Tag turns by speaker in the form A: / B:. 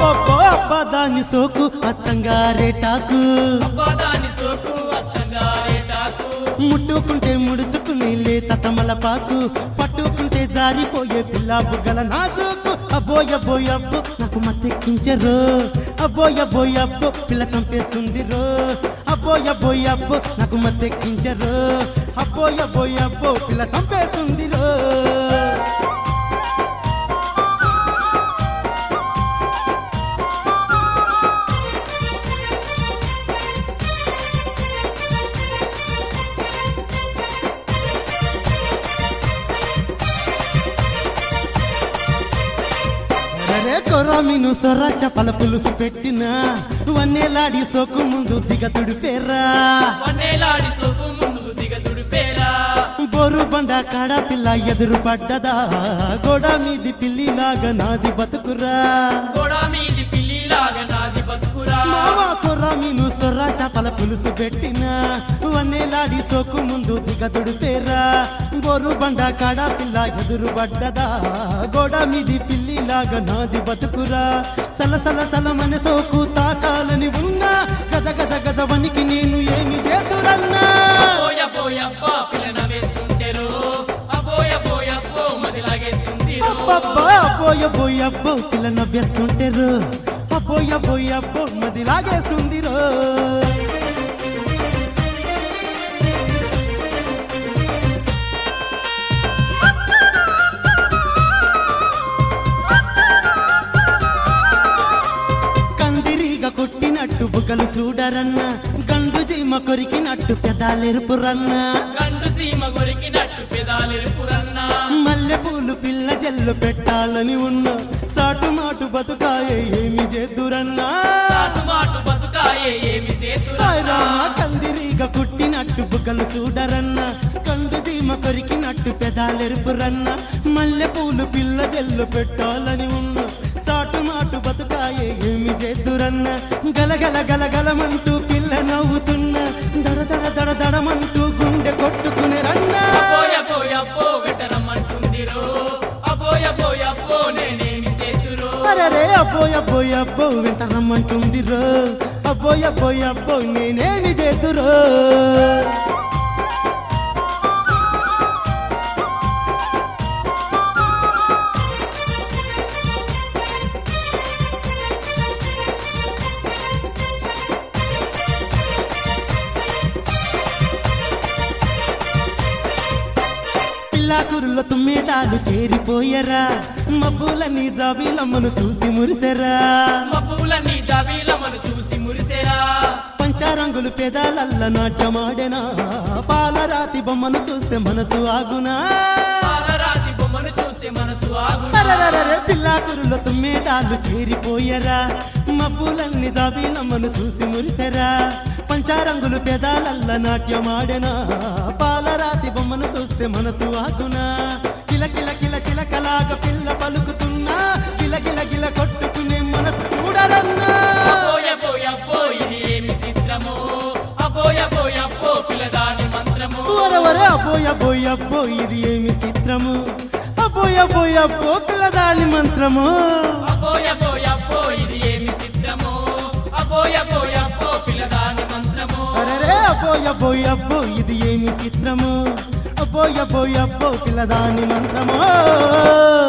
A: అబ్బబ్బో అబ్బదాని సోకు అత్తంగారేటాకు ముట్టుకుంటే ముడుచుకుని లేత తమలపాకు పట్టుకుంటే జారిపోయే పిల్ల బుగ్గల నాజుకు అబ్బోయబ్బోయబ్బో నాకు మత్తెక్కించరు అబ్బోయబ్బోయబ్బో పిల్ల చంపేస్తుంది రో అబ్బోయబ్బోయబ్బో నాకు మత్తెక్కించరు అబ్బోయబ్బోయబ్బో పిల్ల చంపేస్తుంది రో కొరామిను సొర్ర చపల పులుసు పెట్టినా వన్నేలాడి సోకు ముందు దిగతుడు పేరా బోరు బండ కాడ పిల్ల ఎదురు పడ్డదా గోడ మీది పిల్లిలాగా నాది బతుకురా మావా కొరామిను సొర్ర చపల పులుసు పెట్టినా వన్నేలాడి సోకు ముందు దిగతుడు పేరా బోరు బండ కాడ పిల్ల ఎదురు పడ్డదా గోడ మీది పిల్లిలాగా నాది బతుకురా సల సల సలమనే సోకు తాకాలని ఉన్నా గజ గజ గజ వనికి నేను ఏమి చేతురన్నా అబ్బబ్బా అబ్బోయబ్బోయబ్బో పిల్ల నవ్వేస్తుంటేరు అబ్బోయబ్బోయబ్బో మది లాగేస్తుంది రో కొట్టినట్టు బుగ్గలు చూడరన్న గండు చీమ కొరికినట్టు పెదాలెరుపురన్న మల్లె పూలు పిల్ల జల్లు పెట్టాలని ఉన్న చాటు మాటు బతుకాయే ఏమి చేదురన్నా కందిరీగ కుట్టినట్టు బుగ్గలు చూడరన్న కండు చీమ కొరికినట్టు పెదాలెరుపురన్న మల్లె పూలు పిల్ల జల్లు పెట్టాలని ఉన్న చాటు మాటు బతుకాయే ఏమి చేదురన్న గలగల గలగలమంటూ పిల్ల నవ్వుతున్న దడ దడ దడ దడమంటూ గుండె కొట్టుకునే రన్నా అరే అబ్బోయబ్బోయబ్బో వెంట రమ్మంటుంది రో అబ్బోయబ్బోయబ్బో నేనేమి చేతురో పిల్లాకురులో తుమ్మేటాలు చేరిపోయరా మబ్బులని జాబీలమ్మను చూసి మురిసెరా పంచారంగులు పెదాలల్ల నాట్యమాడెనా పాలరాతి బొమ్మను చూస్తే మనసు ఆగునా పిల్లాకురులో తుమ్మేటాలు చేరిపోయరా మబ్బులన్నీ జాబీలమ్మను చూసి మురిసెరా పంచారంగులు పెదాలల్ల నాట్యమాడెనా పాలరాతి బొమ్మను చూస్తే మనసు ఆగునా కిల కిల కిల కిలకలాగా పిల్ల పలుకుతున్నా కిల కిల గిల కొట్టుకునే మనసు చూడరన్నా అబ్బోయబ్బోయబ్బో ఇది ఏమి చిత్రము అబ్బోయబ్బోయబ్బో పిల్లదాని మంత్రము అరే అబ్బోయబ్బోయబ్బో ఇది ఏమి చిత్రము అబ్బోయబ్బోయబ్బో పిల్లదాని మంత్రము